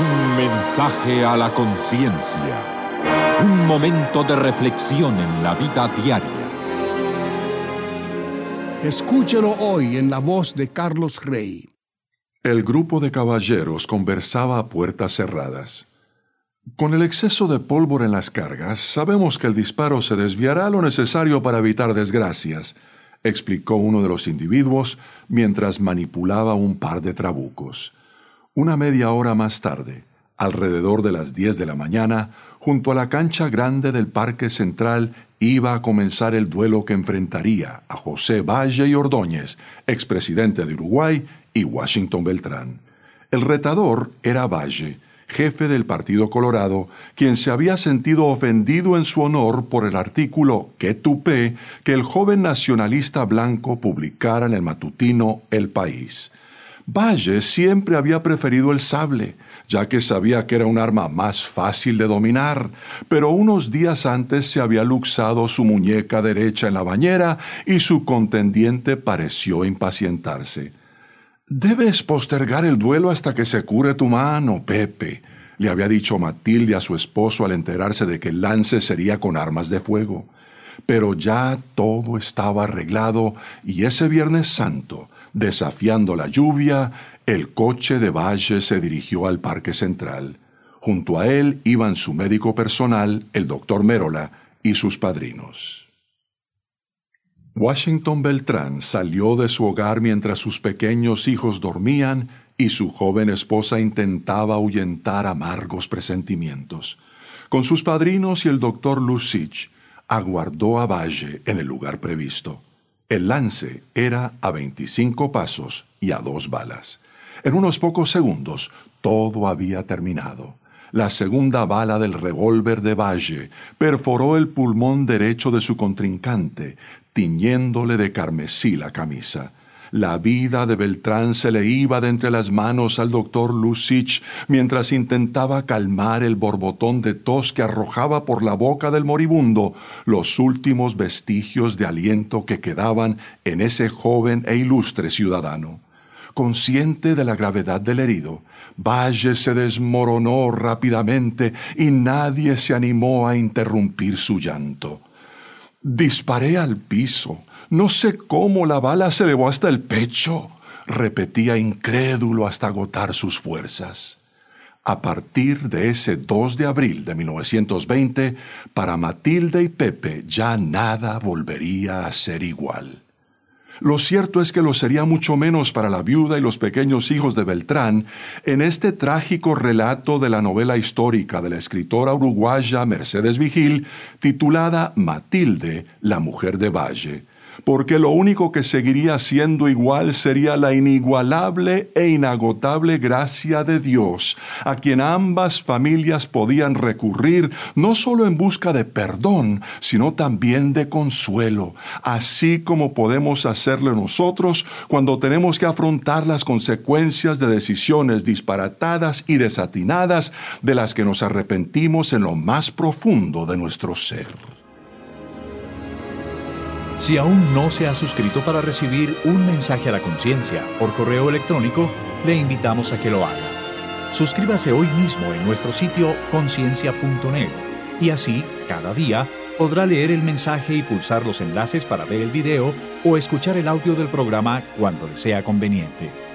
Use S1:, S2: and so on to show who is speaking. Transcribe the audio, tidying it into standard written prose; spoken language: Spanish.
S1: Un mensaje a la conciencia. Un momento de reflexión en la vida diaria.
S2: Escúchelo hoy en la voz de Carlos Rey.
S3: El grupo de caballeros conversaba a puertas cerradas. Con el exceso de pólvora en las cargas, sabemos que el disparo se desviará lo necesario para evitar desgracias, explicó uno de los individuos mientras manipulaba un par de trabucos. Una media hora más tarde, alrededor de las 10 de la mañana, junto a la cancha grande del Parque Central, iba a comenzar el duelo que enfrentaría a José Valle y Ordóñez, expresidente de Uruguay, y Washington Beltrán. El retador era Valle, jefe del Partido Colorado, quien se había sentido ofendido en su honor por el artículo «Qué tupé» que el joven nacionalista blanco publicara en el matutino El País. Valle siempre había preferido el sable, ya que sabía que era un arma más fácil de dominar, pero unos días antes se había luxado su muñeca derecha en la bañera y su contendiente pareció impacientarse. «Debes postergar el duelo hasta que se cure tu mano, Pepe», le había dicho Matilde a su esposo al enterarse de que el lance sería con armas de fuego. Pero ya todo estaba arreglado y ese Viernes Santo, desafiando la lluvia, el coche de Valle se dirigió al Parque Central. Junto a él iban su médico personal, el doctor Merola, y sus padrinos. Washington Beltrán salió de su hogar mientras sus pequeños hijos dormían y su joven esposa intentaba ahuyentar amargos presentimientos. Con sus padrinos y el doctor Lucic, aguardó a Valle en el lugar previsto. El lance era a 25 pasos y a 2 balas. En unos pocos segundos, todo había terminado. La segunda bala del revólver de Valle perforó el pulmón derecho de su contrincante, tiñéndole de carmesí la camisa. La vida de Beltrán se le iba de entre las manos al doctor Lucic mientras intentaba calmar el borbotón de tos que arrojaba por la boca del moribundo los últimos vestigios de aliento que quedaban en ese joven e ilustre ciudadano. Consciente de la gravedad del herido, Valle se desmoronó rápidamente y nadie se animó a interrumpir su llanto. «Disparé al piso. No sé cómo la bala se elevó hasta el pecho», repetía incrédulo hasta agotar sus fuerzas. A partir de ese 2 de abril de 1920, para Matilde y Pepe ya nada volvería a ser igual. Lo cierto es que lo sería mucho menos para la viuda y los pequeños hijos de Beltrán en este trágico relato de la novela histórica de la escritora uruguaya Mercedes Vigil, titulada Matilde, la mujer de Valle, porque lo único que seguiría siendo igual sería la inigualable e inagotable gracia de Dios, a quien ambas familias podían recurrir no solo en busca de perdón, sino también de consuelo, así como podemos hacerlo nosotros cuando tenemos que afrontar las consecuencias de decisiones disparatadas y desatinadas de las que nos arrepentimos en lo más profundo de nuestro ser.
S4: Si aún no se ha suscrito para recibir un mensaje a la conciencia por correo electrónico, le invitamos a que lo haga. Suscríbase hoy mismo en nuestro sitio conciencia.net y así, cada día, podrá leer el mensaje y pulsar los enlaces para ver el video o escuchar el audio del programa cuando le sea conveniente.